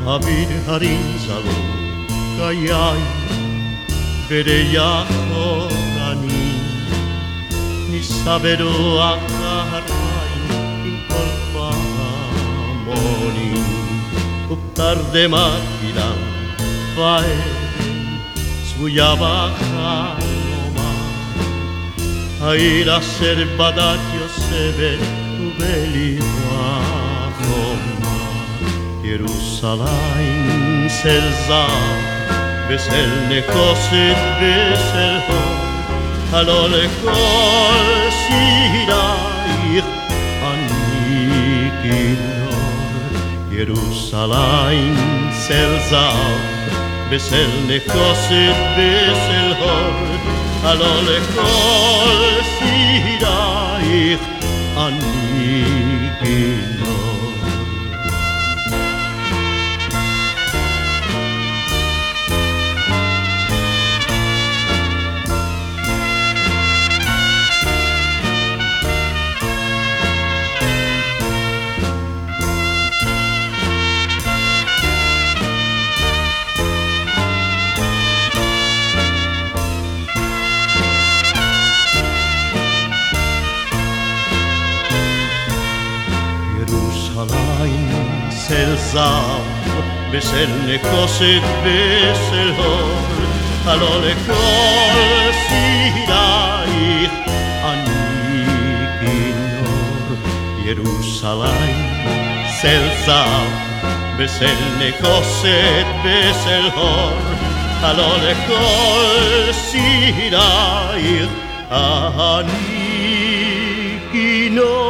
אוויר הרים זלו חיי וריחורנים נישא ברוח ההרים עם כל פעמונים ובתרדמת אילן ואבן צבויה בחלומה העיר אשר בדת יוספת ובליבה חומה ירושלים של זהב ושל נחושת ושל הור הלא לכל שירייך אני כינור ירושלים של זהב ושל נחושת ושל הור הלא לכל שירייך אני כינור של זהב ושל נחושת ושל הור הלא לכל שירייך אני כינור ירושלים של זהב ושל נחושת ושל הור הלא לכל שירייך אני כינור